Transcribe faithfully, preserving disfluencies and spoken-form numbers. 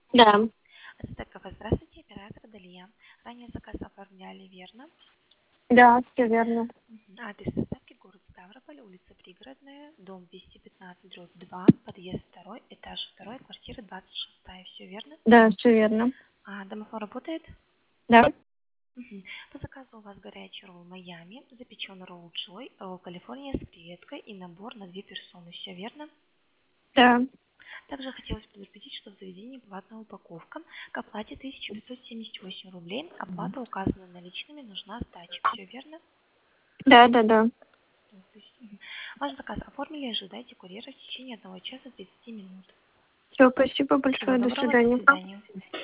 Да, Стекова, здравствуйте, оператор Далия. Ранее заказ оформляли, верно? да, все верно. Мгм. Адрес доставки город Ставрополь, улица Пригородная, дом двести пятнадцать, дробь два, подъезд второй, этаж второй, квартира двадцать шестая. Все верно? Да, все верно. А домофон работает? Да, Мгм. По заказу у вас горячий ролл Майами, запеченный ролл Джой, ролл Калифорния с креветкой и набор на две персоны. Все верно? да. Также хотелось предупредить, что в заведении платная упаковка. К оплате тысяча пятьсот семьдесят восемь рублей. Оплата указана наличными, нужна сдача. Все верно? Да, да, да. Мгм. Ваш заказ оформили, ожидайте курьера в течение одного часа тридцати минут. Все, спасибо Всего большое, до доброго, до свидания. свидания.